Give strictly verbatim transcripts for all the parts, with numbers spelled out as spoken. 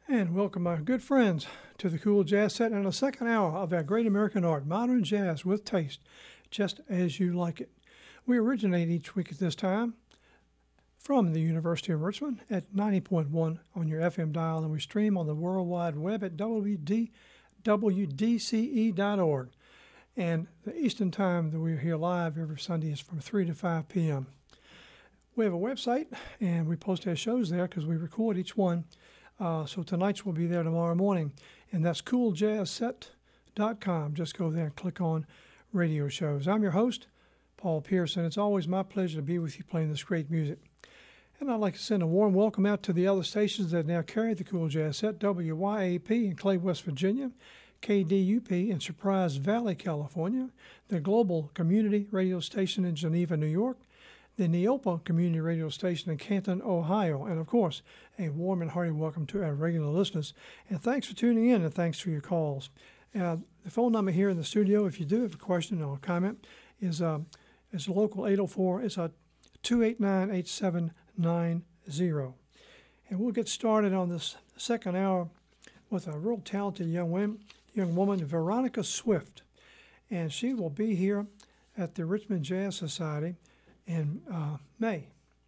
And welcome, my good friends, to the Cool Jazz Set and a second hour of our great American art, modern jazz with taste, just as you like it. We originate each week at this time from the University of Richmond at ninety point one on your F M dial, and we stream on the World Wide Web at w w d c e dot org. And the Eastern Time that we're here live every Sunday is from three to five p.m. We have a website, and we post our shows there because we record each one. Uh, so tonight's will be there tomorrow morning, and that's cool jazz set dot com. Just go there and click on radio shows. I'm your host, Paul Pearson. It's always my pleasure to be with you playing this great music. And I'd like to send a warm welcome out to the other stations that now carry the Cool Jazz Set: W Y A P in Clay, West Virginia, K D U P in Surprise Valley, California, the Global Community Radio Station in Geneva, New York, the Neopa Community Radio Station in Canton, Ohio, and of course, a warm and hearty welcome to our regular listeners. And thanks for tuning in, and thanks for your calls. Uh, the phone number here in the studio, if you do have a question or a comment, is um, is local eight oh four. It's a two eight nine, eight seven nine zero. And we'll get started on this second hour with a real talented young woman, young woman, Veronica Swift, and she will be here at the Richmond Jazz Society in uh, May.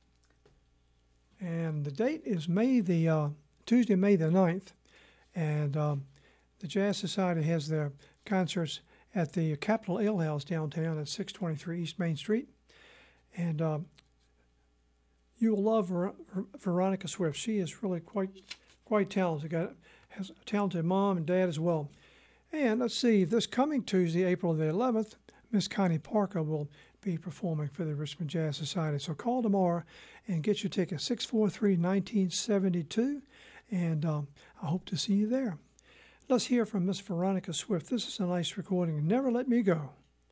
And the date is May the uh, Tuesday, May the ninth, and um, the Jazz Society has their concerts at the Capitol Ale House downtown at six twenty-three East Main Street. And um, you will love Ver- Ver- Veronica Swift. She is really quite quite talented. Got has a talented mom and dad as well. And let's see, this coming Tuesday, April the eleventh, Miss Connie Parker will be performing for the Richmond Jazz Society. So call tomorrow and get your ticket, six four three, one nine seven two, and um, I hope to see you there. Let's hear from Miss Veronica Swift. This is a nice recording, Never Let Me Go.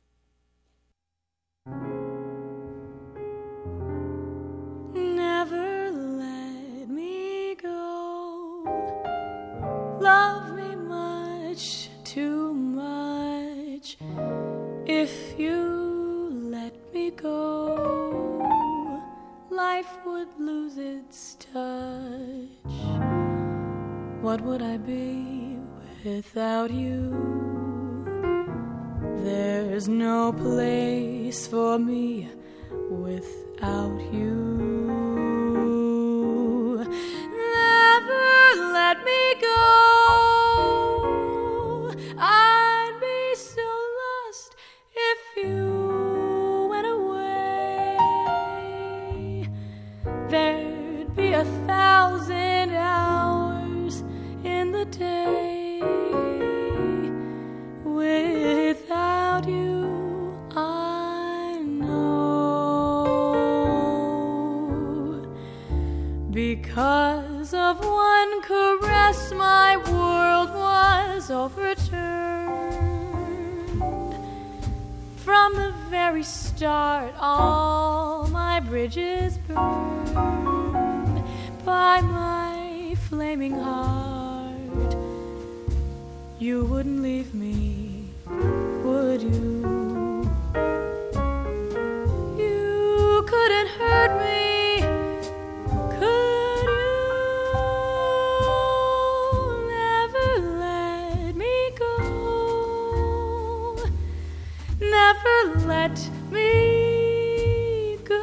Never let me go. Love me much, too much. If you let me go, life would lose its touch. What would I be without you? There's no place for me without you. Never let me go. I'd be so lost if you went away. There'd be a thousand hours in the day without you. I know, because of one caress my world was overturned. From the very start all my bridges burned by my flaming heart. You wouldn't leave me, would you? You couldn't hurt me, could you? Never let me go. Never let me go.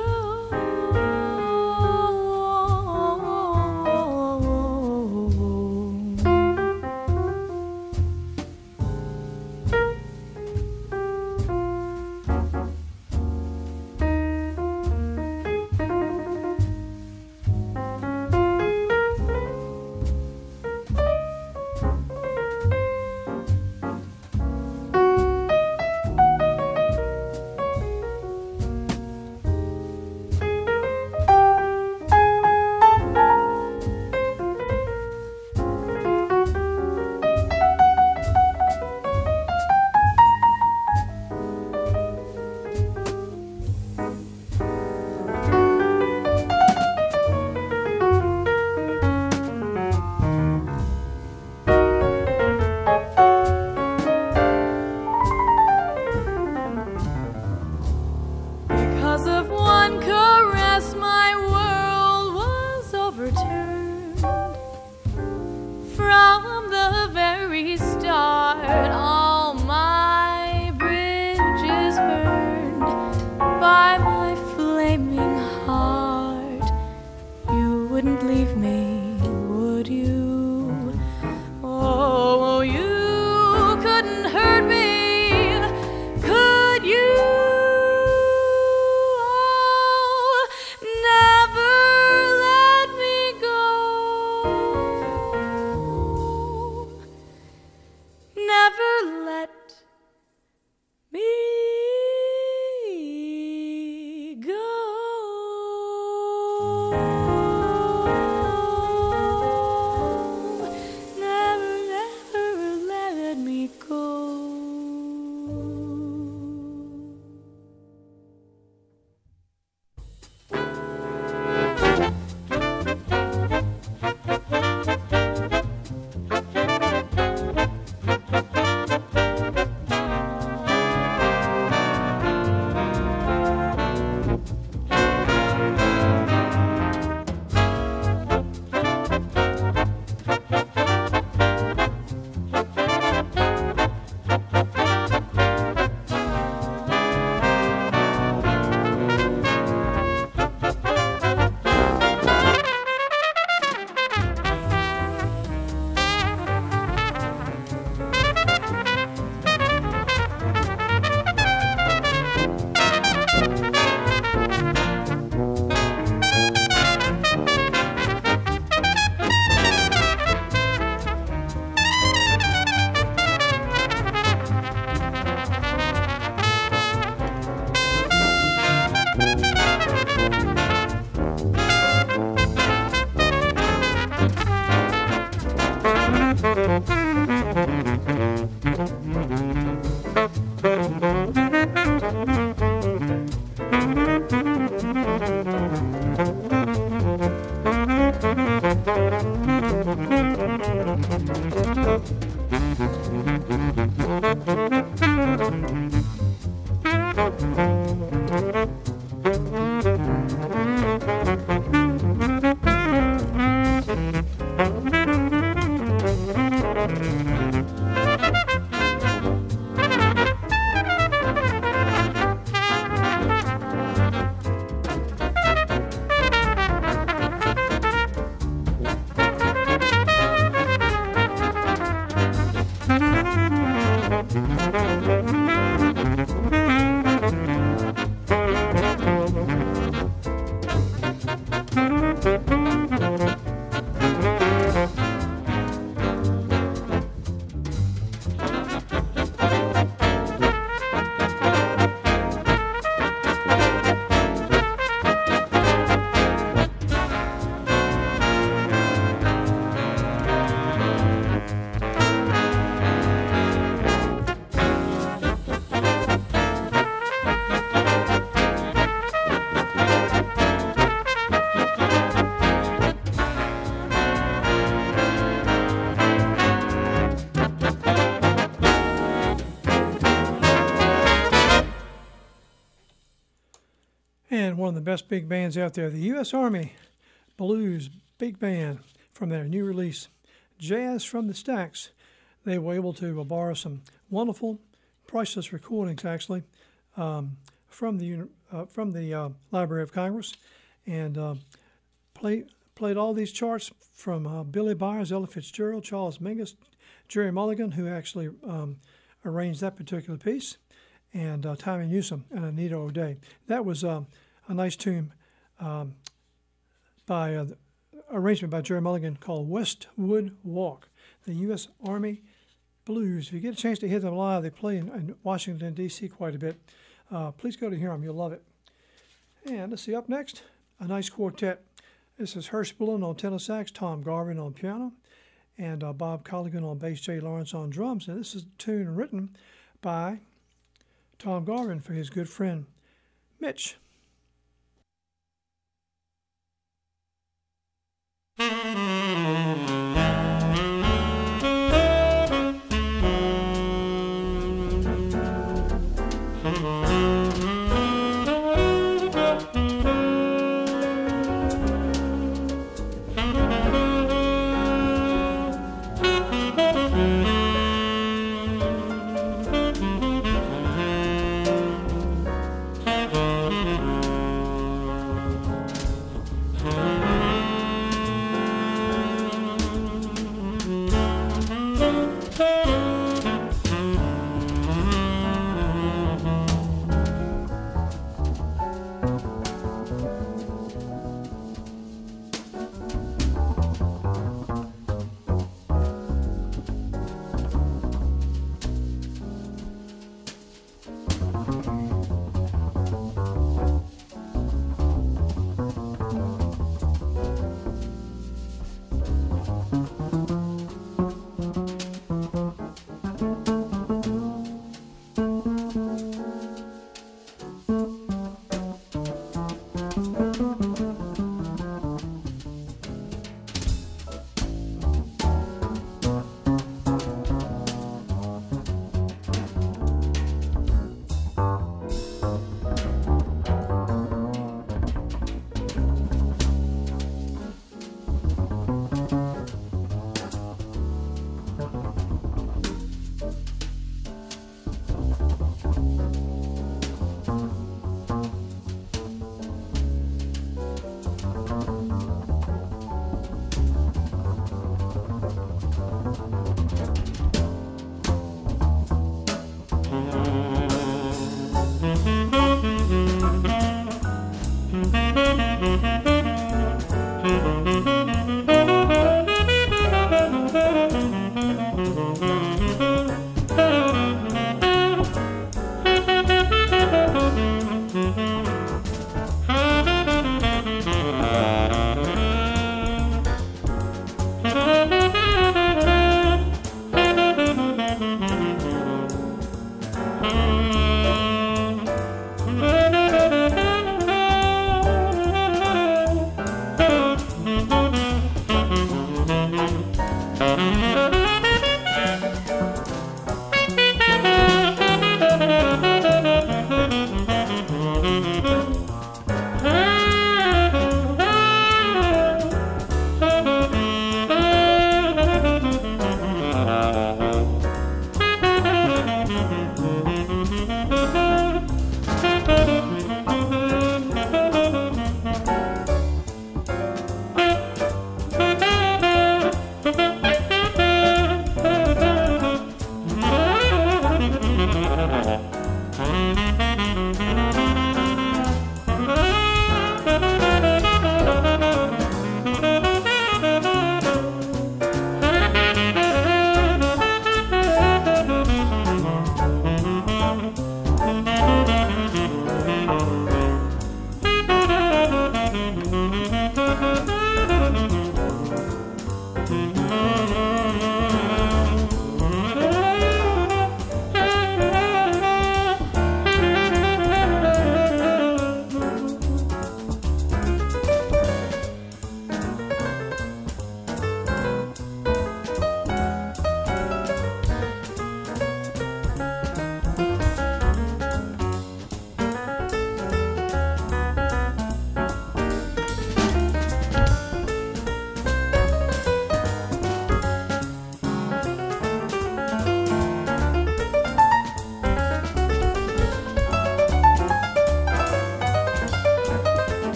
one of the best big bands out there, the U S Army Blues Big Band, from their new release, Jazz from the Stacks. They were able to uh, borrow some wonderful, priceless recordings, actually, um, from the uh, from the uh, Library of Congress, and uh, play, played all these charts from uh, Billy Byers, Ella Fitzgerald, Charles Mingus, Jerry Mulligan, who actually um, arranged that particular piece, and uh, Tommy Newsom and Anita O'Day. That was uh, a nice tune um, by uh, arrangement by Jerry Mulligan called Westwood Walk, the U S Army Blues. If you get a chance to hear them live, they play in, in Washington, D C quite a bit. Uh, please go to hear them. You'll love it. And let's see, up next, a nice quartet. This is Hersch Bullen on tenor sax, Tom Garvin on piano, and uh, Bob Colligan on bass, Jay Lawrence on drums. And this is a tune written by Tom Garvin for his good friend Mitch.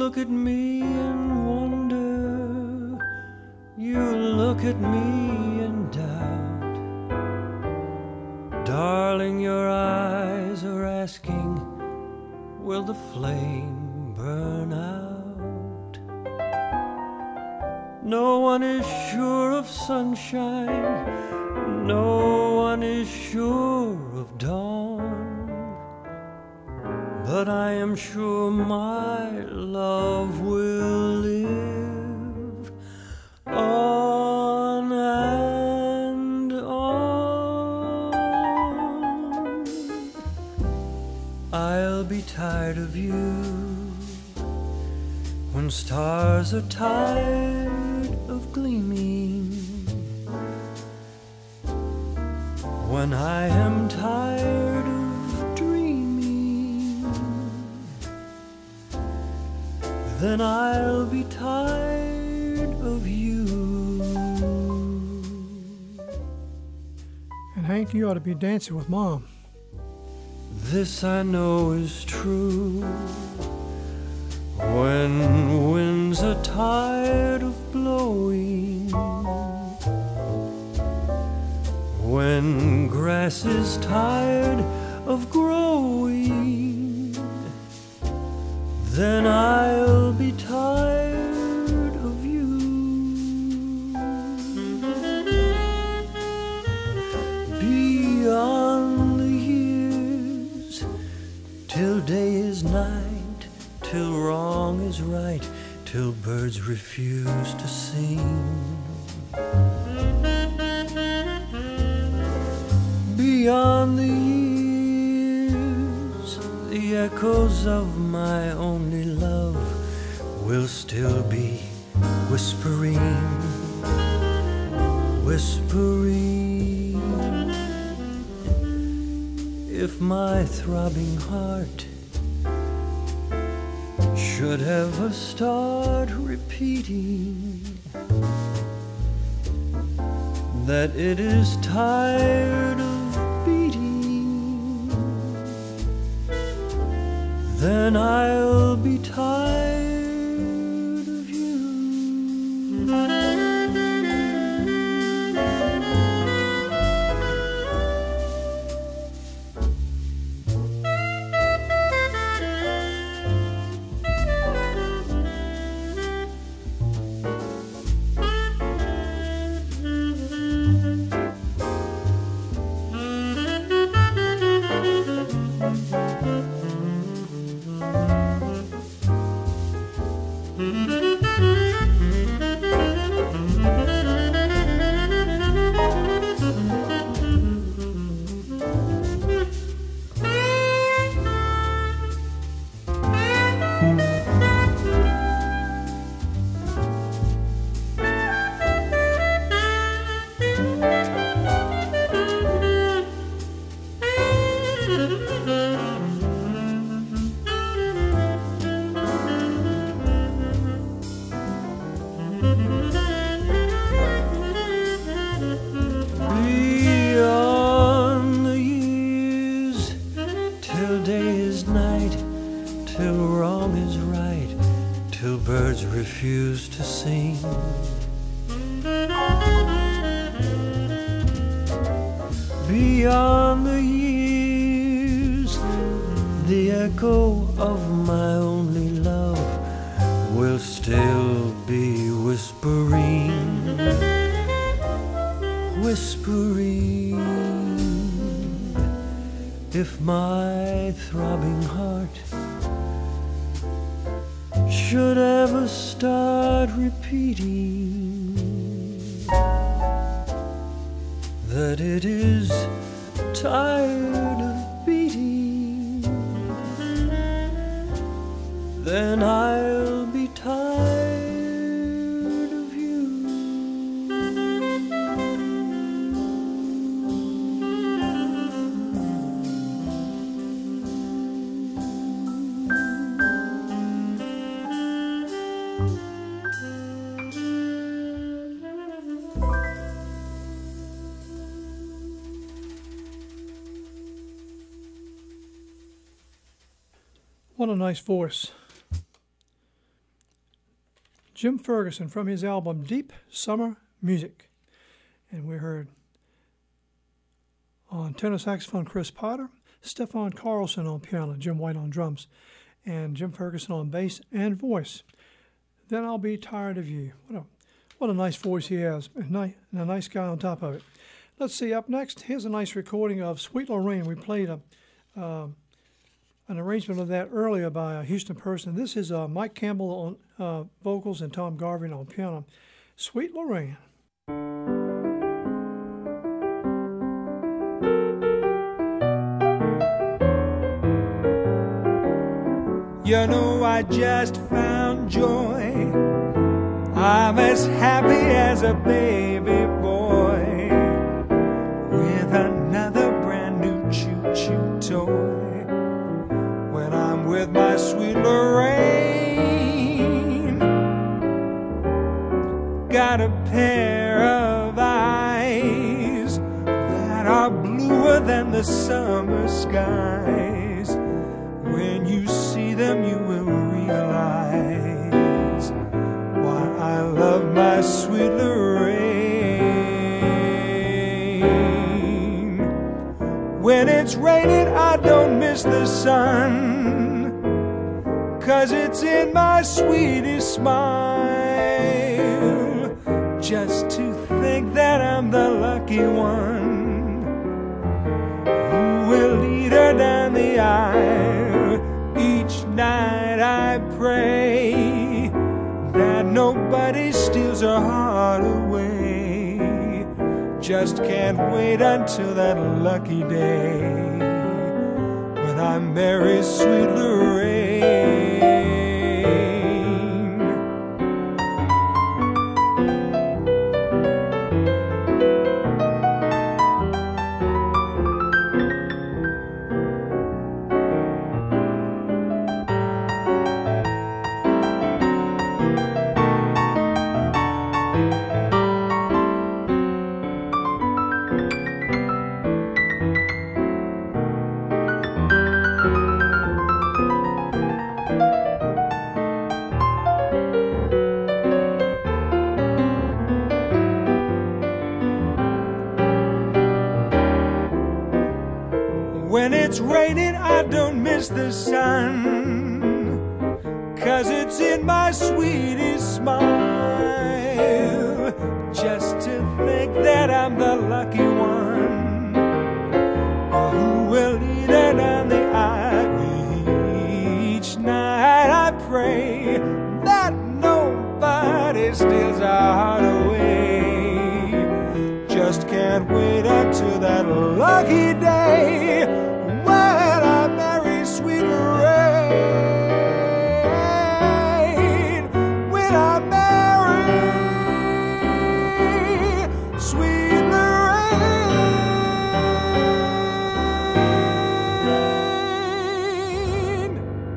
look at me and wonder, you look at me and doubt. Darling, your eyes are asking, will the flame burn out? No one is sure of sunshine, no one is sure of dawn, but I am sure my love will live on and on. I'll be tired of you when stars are tired of gleaming, when I am tired of dreaming, then I'll be tired of you. And Hank, you ought to be dancing with Mom. This I know is true. When winds are tired of blowing, when grass is tired of growing, then I'll be tired of you. Beyond the years, till day is night, till wrong is right, till birds refuse to sing. Beyond the years, the echoes of my only love will still be whispering, whispering. If my throbbing heart should ever start repeating that it is tired of beating, then I'll be tired of you. Beyond the years, till day is night, till wrong is right, till birds refuse to sing. Beyond the years, the echo of my only love will still be whispering, whispering. If my throbbing heart should ever start repeating that it is tired of beating, then I'll be tired of you. What a nice voice. Jim Ferguson from his album Deep Summer Music. And we heard on tenor saxophone Chris Potter, Stefan Carlson on piano, Jim White on drums, and Jim Ferguson on bass and voice. Then I'll Be Tired of You. What a, what a nice voice he has, and a nice guy on top of it. Let's see, up next, here's a nice recording of Sweet Lorraine. We played a, uh, an arrangement of that earlier by a Houston person. This is uh, Mike Campbell on uh, vocals and Tom Garvin on piano. Sweet Lorraine. You know I just found joy. I'm as happy as a baby boy with another brand new choo-choo toy. When I'm with my sweet Lorraine, got a pair of eyes that are bluer than the summer skies. When you see them, you will realize why I love my sweet Lorraine. When it's raining, I don't miss the sun, 'cause it's in my sweetest smile. Just to think that I'm the lucky one who will lead her down the aisle. Each night I pray that nobody steals her heart away. Just can't wait until that lucky day when I marry sweet Lorraine. When it's raining, I don't miss the sun, 'cause it's in my sweetest smile. Just to think that I'm the lucky one who will lead her down the aisle. Each night I pray that nobody steals our heart away. Just can't wait until that lucky day when I marry sweet Lorraine. When I marry sweet Lorraine.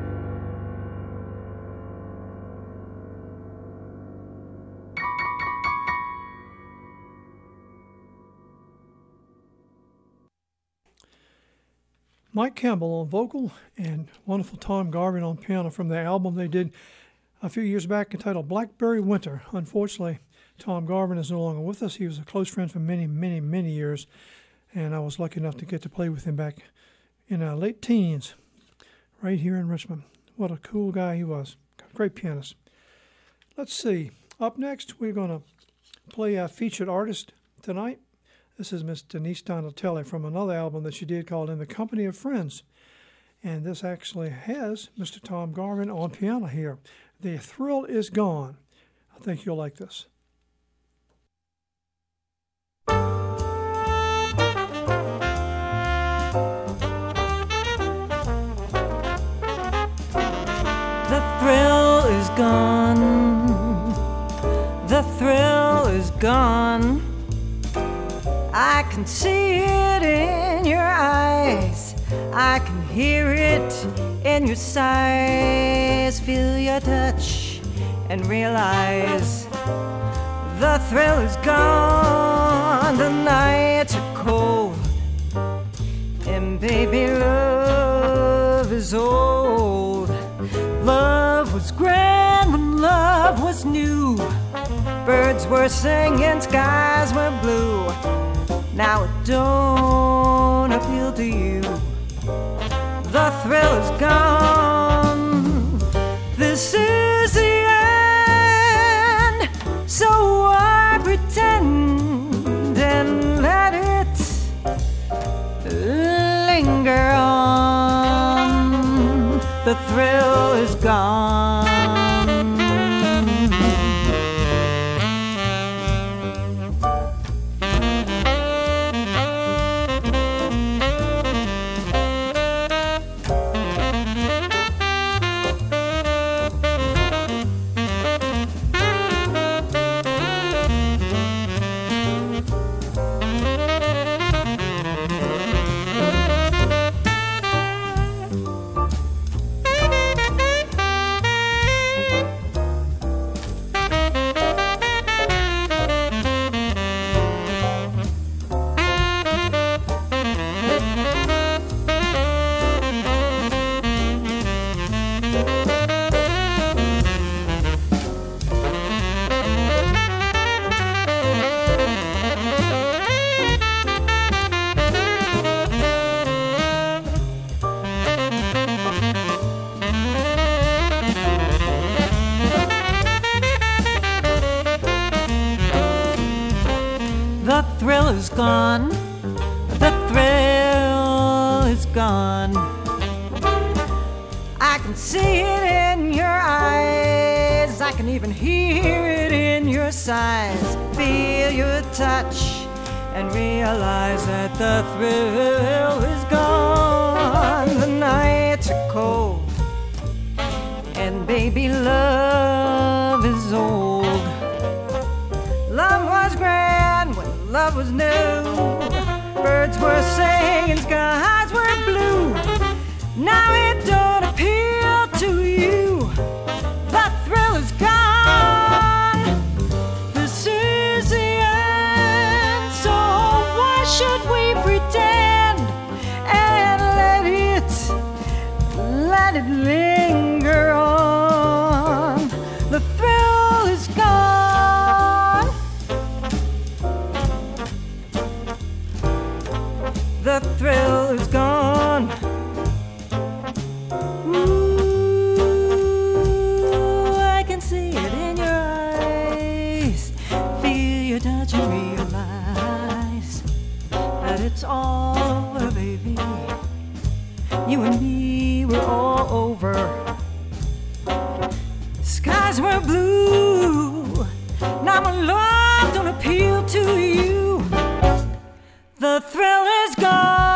Mike Campbell on vocal and wonderful Tom Garvin on piano from the album they did a few years back entitled Blackberry Winter. Unfortunately, Tom Garvin is no longer with us. He was a close friend for many, many, many years, and I was lucky enough to get to play with him back in our late teens right here in Richmond. What a cool guy he was. Great pianist. Let's see. Up next, we're going to play our featured artist tonight. This is Miss Denise Donatelli from another album that she did called In the Company of Friends. And this actually has Mister Tom Garvin on piano here. The Thrill Is Gone. I think you'll like this. The thrill is gone. The thrill is gone. I can see it in your eyes. I can hear it in your sighs. Feel your touch and realize the thrill is gone. The nights are cold and baby, love is old. Love was grand began when love was new. Birds were singing, skies were blue. Now it don't appeal to you. The thrill is gone. This is the end. So I pretend and let it linger on. The thrill is gone. Gone, the thrill is gone. I can see it in your eyes, I can even hear it in your sighs. Feel your touch and realize that the thrill is gone. The nights are cold and baby love is old. Love was grand when love was new. Birds were singing, skies were blue. Now it don't appeal to you. The thrill is gone. This is the end. So why should we pretend and let it, let it linger on? The thrill is gone. The thrill is gone. Ooh, I can see it in your eyes. Feel your touch and realize that it's all over, baby. You and me were all over. Skies were blue. Now my love don't appeal to you. The thrill is gone.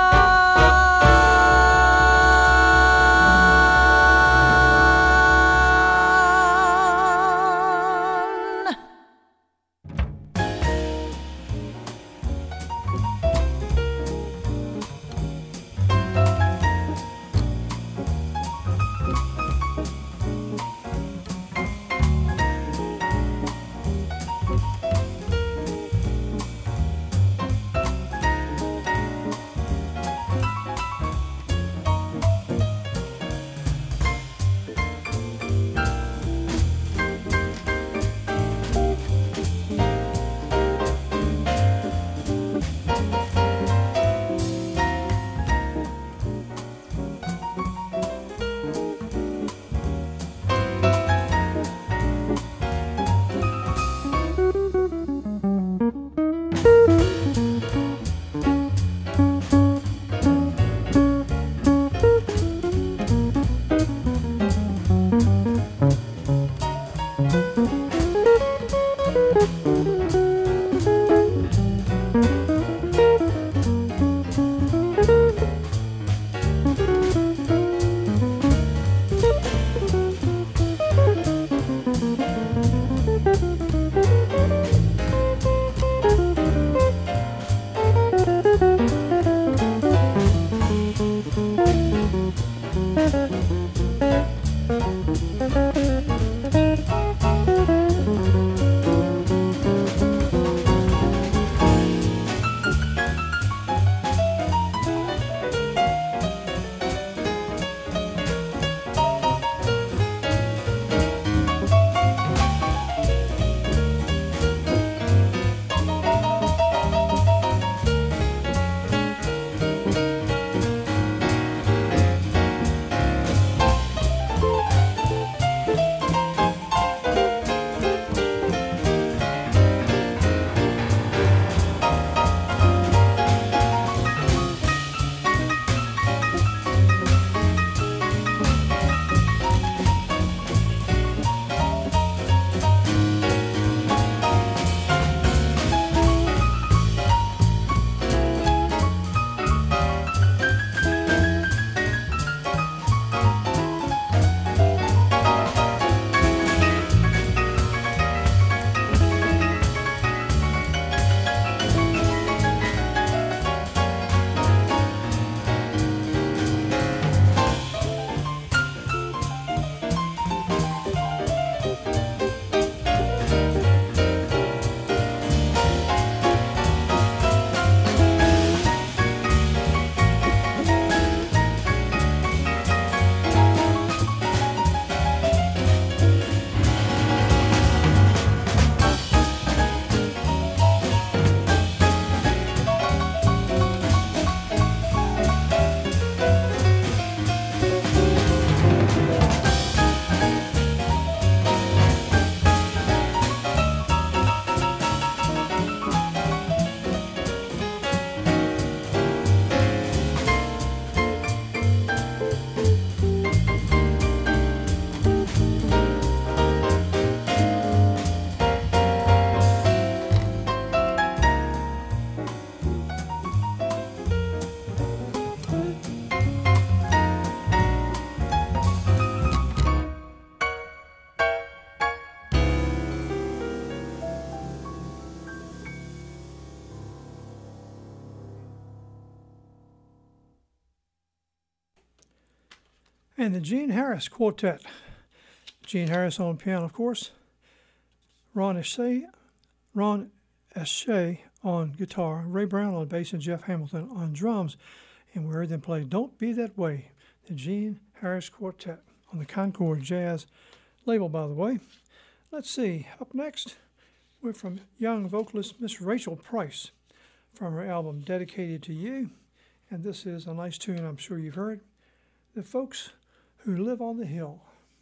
And the Gene Harris Quartet. Gene Harris on piano, of course. Ron Eshe, Ron Eshe on guitar. Ray Brown on bass and Jeff Hamilton on drums. And we heard them play Don't Be That Way. The Gene Harris Quartet on the Concord Jazz label, by the way. Let's see. Up next, we're from young vocalist Miss Rachel Price from her album Dedicated to You. And this is a nice tune I'm sure you've heard. The Folks Who Live on the Hill.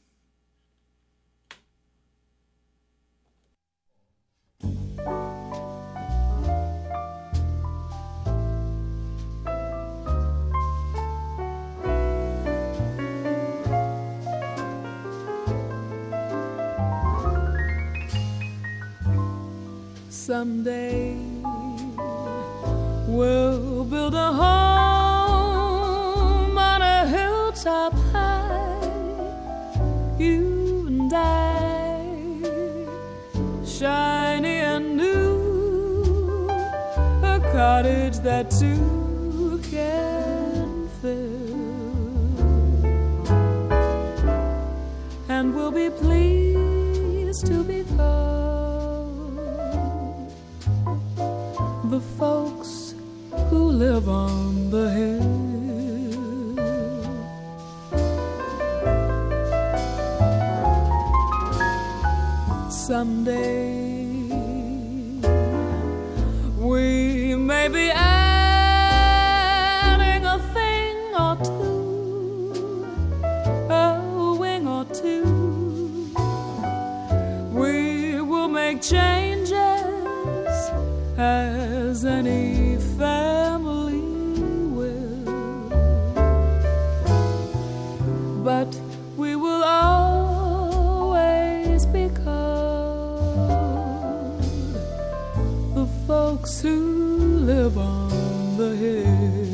Someday we'll build a home on a hilltop high, you and I, shiny and new, a cottage that two can fill, and we'll be pleased to be called the folks who live on the hill. Someday we may be adding a thing or two, a wing or two. We will make changes as any family will, but we will always be called the folks who live on the hill.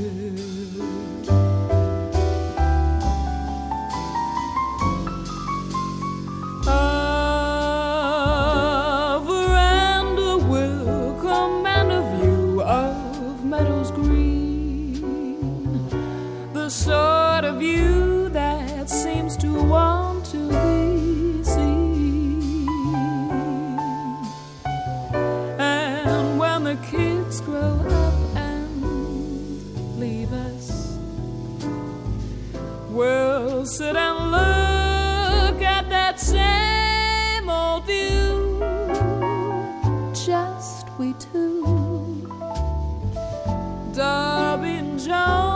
Sort of you that seems to want to be seen. And when the kids grow up and leave us, we'll sit and look at that same old view, just we two, Darby and Joan,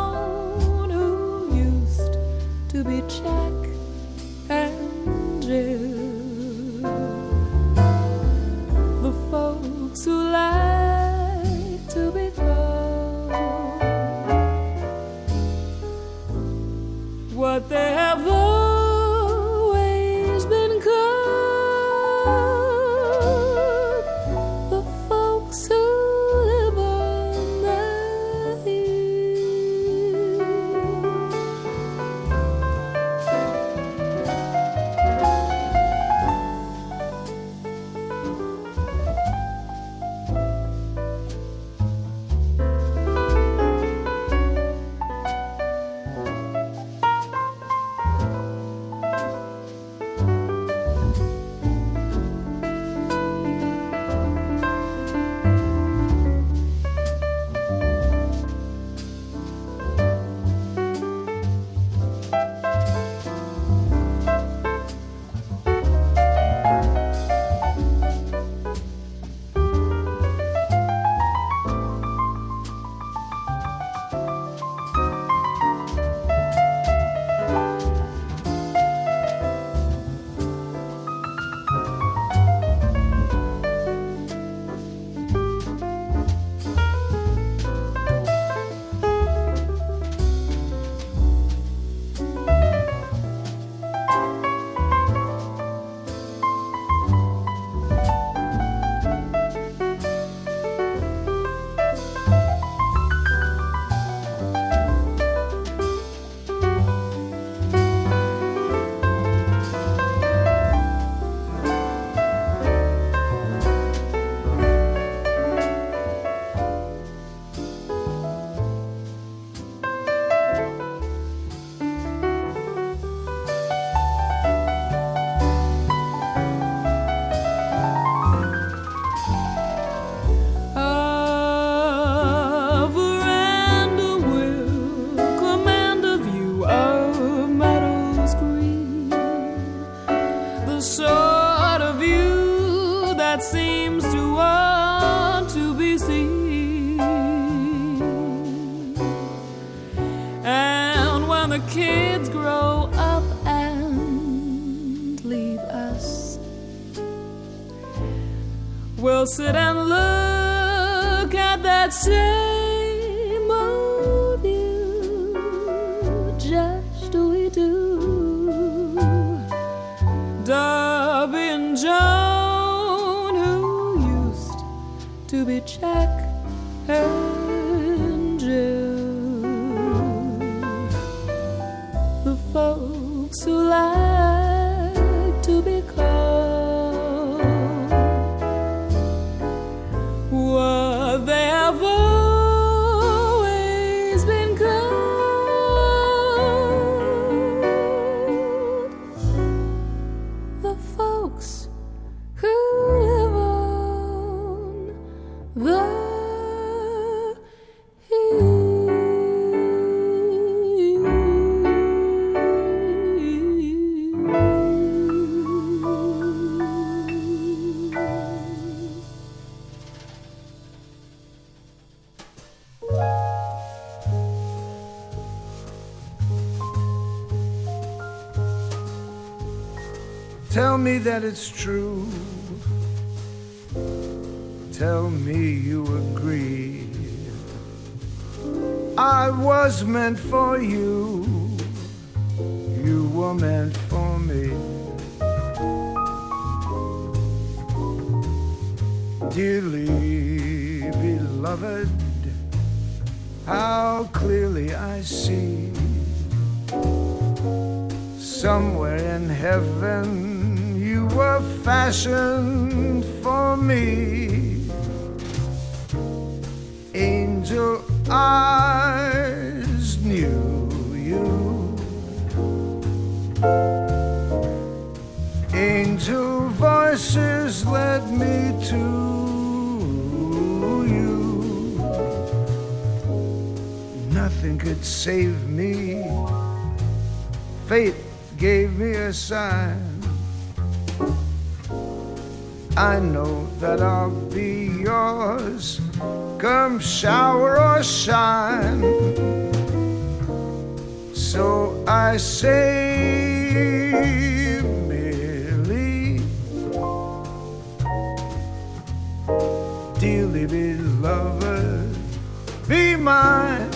to be Jack and Jill, the folks who like to be called what they have always been called, the folks who live on the hill. the kids grow up and leave us, we'll sit and look at that same old view, just we do. Darby and Joan, who used to be Jack and Jill, the folks who like to be called what they have always been called, the folks who live on the Tell me that it's true. Tell me you agree. I was meant for you. You were meant for me. Dearly beloved, how clearly I see. Somewhere in heaven you were fashioned for me. Angel eyes knew you. Angel voices led me to you. Nothing could save me. Fate gave me a sign. I know that I'll be yours, come shower or shine. So I say merely, dearly beloved, be mine.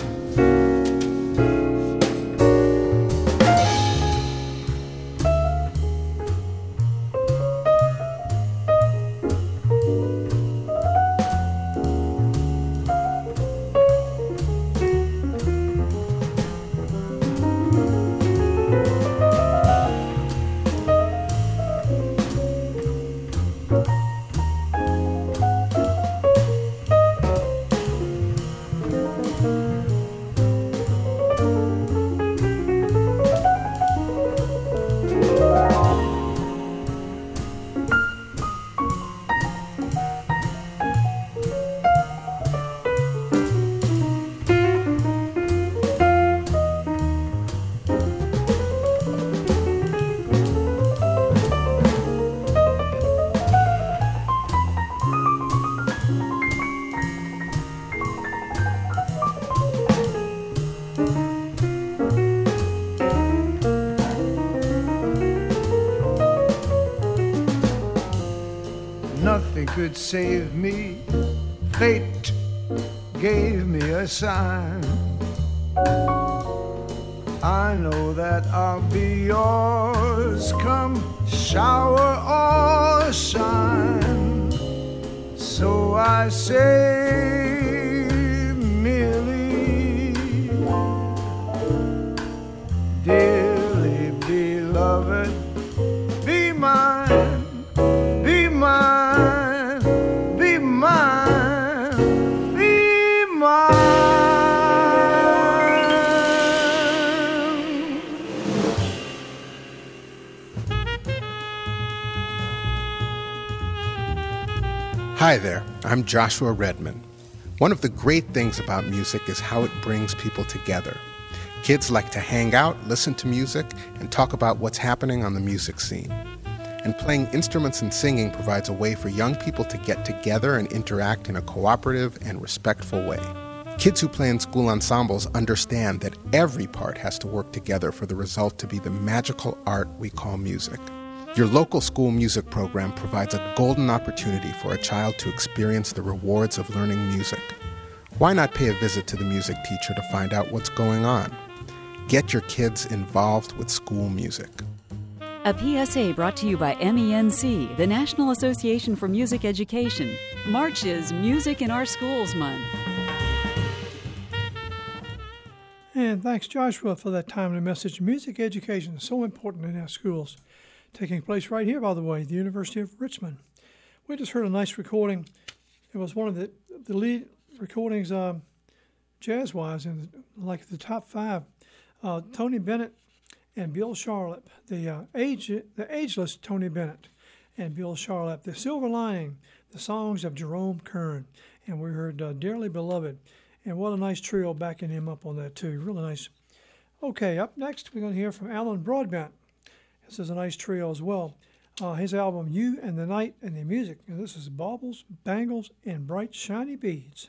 Nothing could save me. Fate gave me a sign. I know that I'll be yours, come shower or shine. So I say merely, dearly beloved, be mine, be mine, be mine, be mine. Hi there, I'm Joshua Redman. One of the great things about music is how it brings people together. Kids like to hang out, listen to music, and talk about what's happening on the music scene. And playing instruments and singing provides a way for young people to get together and interact in a cooperative and respectful way. Kids who play in school ensembles understand that every part has to work together for the result to be the magical art we call music. Your local school music program provides a golden opportunity for a child to experience the rewards of learning music. Why not pay a visit to the music teacher to find out what's going on? Get your kids involved with school music. A P S A brought to you by M E N C, the National Association for Music Education. March is Music in Our Schools Month. And thanks, Joshua, for that timely message. Music education is so important in our schools. Taking place right here, by the way, the University of Richmond. We just heard a nice recording. It was one of the, the lead recordings um, jazz-wise in like the top five. Uh, Tony Bennett and Bill Charlap, the uh, age, the ageless Tony Bennett and Bill Charlap, The Silver Lining, the songs of Jerome Kern. And we heard uh, Dearly Beloved. And what a nice trio backing him up on that, too. Really nice. Okay, up next, we're going to hear from Alan Broadbent. This is a nice trio as well. Uh, his album, You and the Night and the Music. And this is Baubles, Bangles, and Bright Shiny Beads.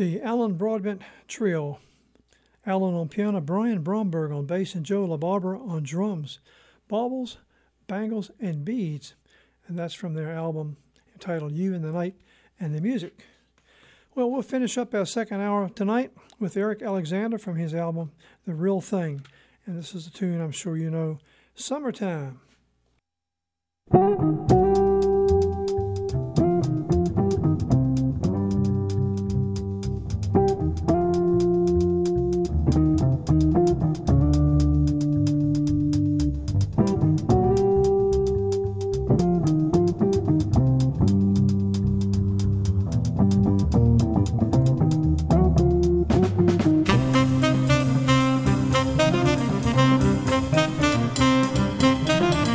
The Alan Broadbent Trio. Alan on piano, Brian Bromberg on bass, and Joe LaBarbera on drums. Baubles, Bangles, and Beads. And that's from their album entitled You and the Night and the Music. Well, we'll finish up our second hour tonight with Eric Alexander from his album The Real Thing. And this is a tune I'm sure you know, Summertime. Thank you.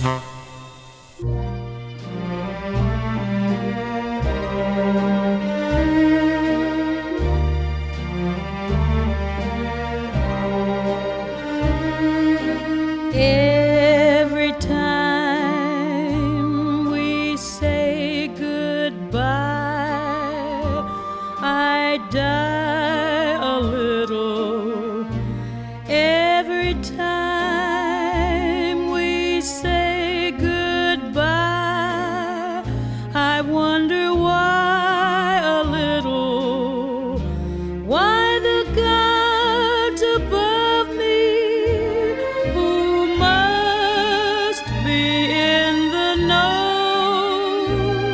Every time we say goodbye, I die a little. Every time we say goodbye, I wonder why a little. Why the gods above me, who must be in the know,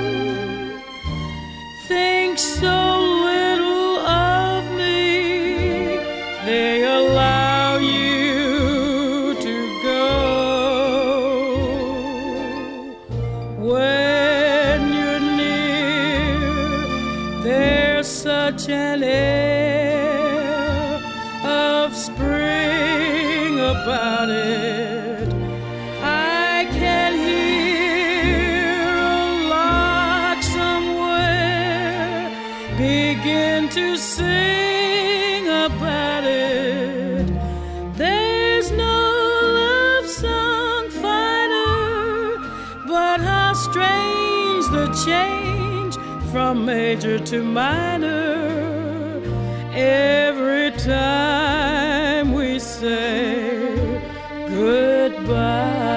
think so little of me, they allow you to go. When you're near, there's such an air of spring about it. I can hear a lark somewhere begin to sing about it. There's no love song finer, but how strange the change from major to minor every time we say goodbye.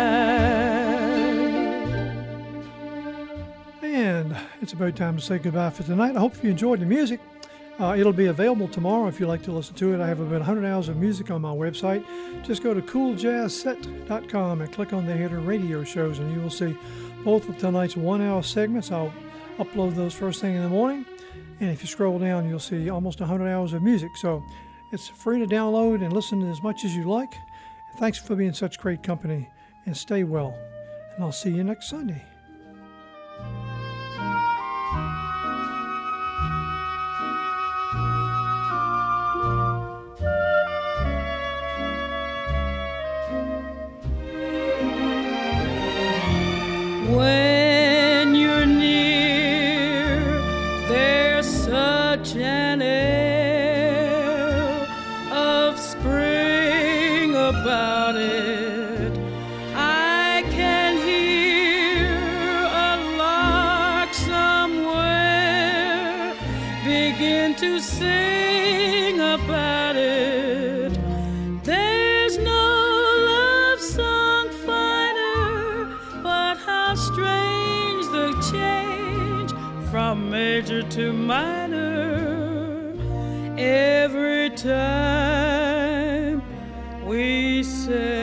And it's about time to say goodbye for tonight. I hope you enjoyed the music. Uh, it'll be available tomorrow if you'd like to listen to it. I have about one hundred hours of music on my website. Just go to cool jazz set dot com and click on the header radio shows, and you will see both of tonight's one-hour segments. I'll upload those first thing in the morning. And if you scroll down, you'll see almost one hundred hours of music. So it's free to download and listen as much as you like. Thanks for being such great company, and stay well. And I'll see you next Sunday. When you're near, there's such an air of spring about it. I can hear a lark somewhere begin to sing about it. There's no love song finer, but how strange the change from major to minor every time we say